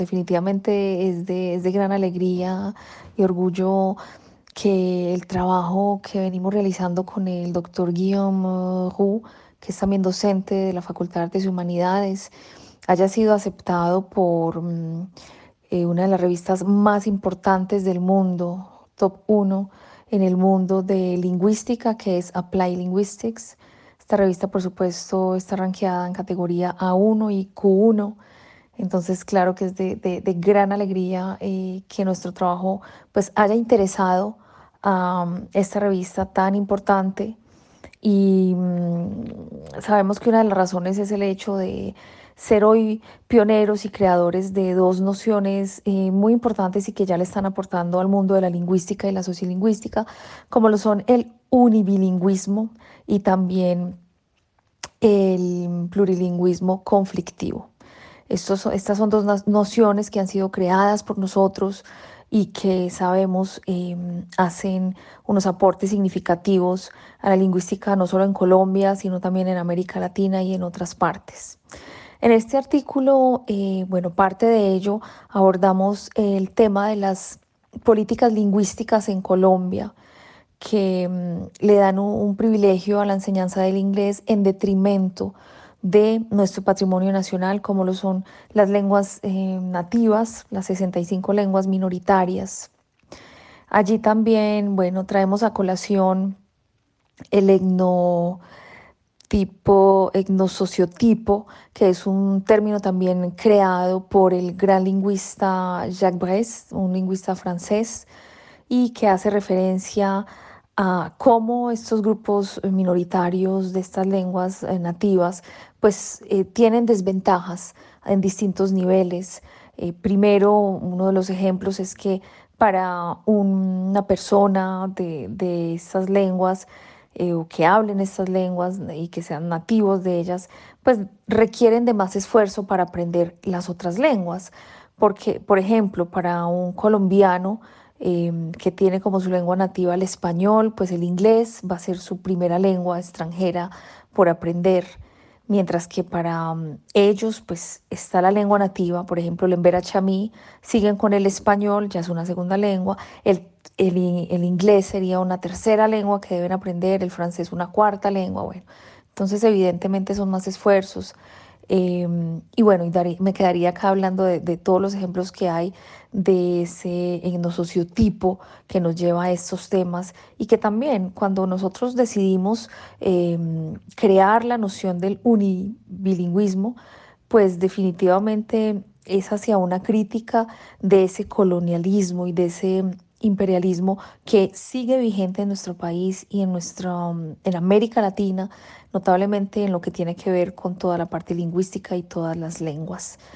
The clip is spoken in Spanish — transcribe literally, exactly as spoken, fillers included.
Definitivamente es de, es de gran alegría y orgullo que el trabajo que venimos realizando con el doctor Guillaume Roux, que es también docente de la Facultad de Artes y Humanidades, haya sido aceptado por mm, eh, una de las revistas más importantes del mundo, top uno en el mundo de lingüística, que es Applied Linguistics. Esta revista, por supuesto, está rankeada en categoría A uno y Q uno. Entonces, claro que es de, de, de gran alegría eh, que nuestro trabajo pues haya interesado a um, esta revista tan importante y um, sabemos que una de las razones es el hecho de ser hoy pioneros y creadores de dos nociones eh, muy importantes y que ya le están aportando al mundo de la lingüística y la sociolingüística, como lo son el unibilingüismo y también el plurilingüismo conflictivo. Estos, estas son dos nociones que han sido creadas por nosotros y que sabemos eh, hacen unos aportes significativos a la lingüística no solo en Colombia, sino también en América Latina y en otras partes. En este artículo, eh, bueno, parte de ello abordamos el tema de las políticas lingüísticas en Colombia, que mm, le dan un, un privilegio a la enseñanza del inglés en detrimento de nuestro patrimonio nacional, como lo son las lenguas eh, nativas, las sesenta y cinco lenguas minoritarias. Allí también, bueno, traemos a colación el etnotipo, etnosociotipo, que es un término también creado por el gran lingüista Jacques Brest, un lingüista francés, y que hace referencia a cómo estos grupos minoritarios de estas lenguas eh, nativas pues eh, tienen desventajas en distintos niveles. Eh, primero, uno de los ejemplos es que para una persona de, de estas lenguas eh, o que hablen estas lenguas y que sean nativos de ellas, pues requieren de más esfuerzo para aprender las otras lenguas. Porque, por ejemplo, para un colombiano, eh, que tiene como su lengua nativa el español, pues el inglés va a ser su primera lengua extranjera por aprender, mientras que para um, ellos pues está la lengua nativa, por ejemplo el Embera Chamí, siguen con el español, ya es una segunda lengua, el, el, el inglés sería una tercera lengua que deben aprender, el francés una cuarta lengua, bueno, entonces evidentemente son más esfuerzos. Eh, y bueno, y daré, me quedaría acá hablando de, de, todos los ejemplos que hay de ese etnosociotipo que nos lleva a estos temas y que también cuando nosotros decidimos eh, crear la noción del unibilingüismo, pues definitivamente es hacia una crítica de ese colonialismo y de ese imperialismo que sigue vigente en nuestro país y en, nuestra, en América Latina, notablemente en lo que tiene que ver con toda la parte lingüística y todas las lenguas.